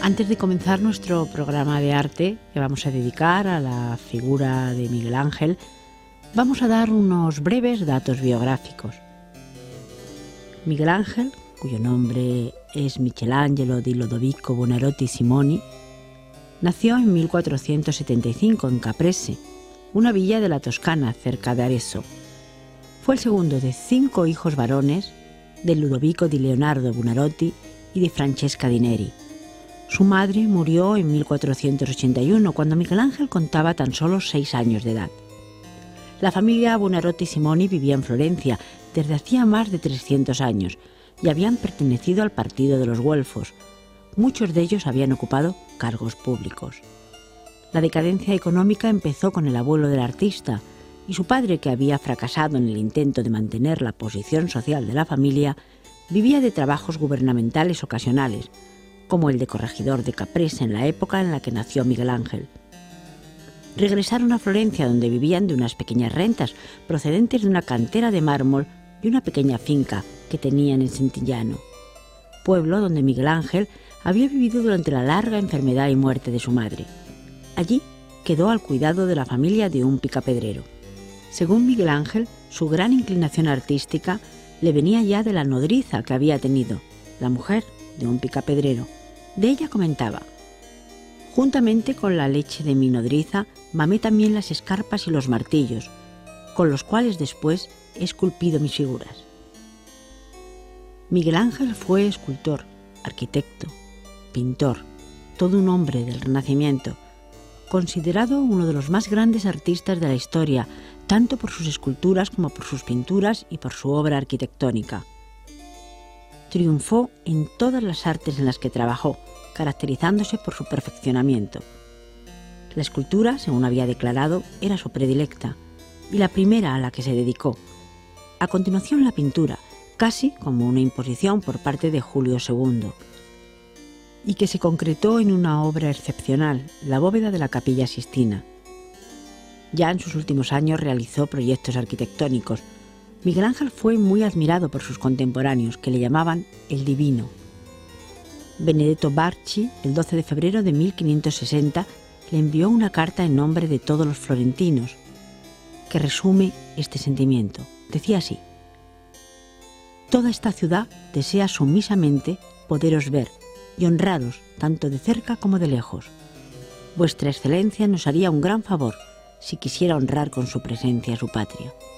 Antes de comenzar nuestro programa de arte que vamos a dedicar a la figura de Miguel Ángel, vamos a dar unos breves datos biográficos. Miguel Ángel, cuyo nombre es Michelangelo di Lodovico Buonarroti Simoni, nació en 1475 en Caprese, una villa de la Toscana cerca de Arezzo. Fue el segundo de 5 hijos varones de Ludovico di Leonardo Buonarroti y de Francesca di Neri. Su madre murió en 1481, cuando Miguel Ángel contaba tan solo 6 años de edad. La familia Buonarroti Simoni vivía en Florencia desde hacía más de 300 años y habían pertenecido al partido de los güelfos. Muchos de ellos habían ocupado cargos públicos. La decadencia económica empezó con el abuelo del artista y su padre, que había fracasado en el intento de mantener la posición social de la familia, vivía de trabajos gubernamentales ocasionales, como el de corregidor de Caprese en la época en la que nació Miguel Ángel. Regresaron a Florencia, donde vivían de unas pequeñas rentas procedentes de una cantera de mármol y una pequeña finca que tenían en Sentigliano, pueblo donde Miguel Ángel había vivido durante la larga enfermedad y muerte de su madre. Allí quedó al cuidado de la familia de un picapedrero. Según Miguel Ángel, su gran inclinación artística le venía ya de la nodriza que había tenido, la mujer de un picapedrero. De ella comentaba: juntamente con la leche de mi nodriza, mamé también las escarpas y los martillos, con los cuales después he esculpido mis figuras. Miguel Ángel fue escultor, arquitecto, pintor, todo un hombre del Renacimiento, considerado uno de los más grandes artistas de la historia, tanto por sus esculturas como por sus pinturas y por su obra arquitectónica. Triunfó en todas las artes en las que trabajó, caracterizándose por su perfeccionamiento. La escultura, según había declarado, era su predilecta y la primera a la que se dedicó. A continuación, la pintura, casi como una imposición por parte de Julio II, y que se concretó en una obra excepcional, la bóveda de la Capilla Sistina. Ya en sus últimos años realizó proyectos arquitectónicos. Miguel Ángel fue muy admirado por sus contemporáneos, que le llamaban el Divino. Benedetto Barci, el 12 de febrero de 1560, le envió una carta en nombre de todos los florentinos, que resume este sentimiento. Decía así: toda esta ciudad desea sumisamente poderos ver y honraros tanto de cerca como de lejos. Vuestra excelencia nos haría un gran favor si quisiera honrar con su presencia a su patria.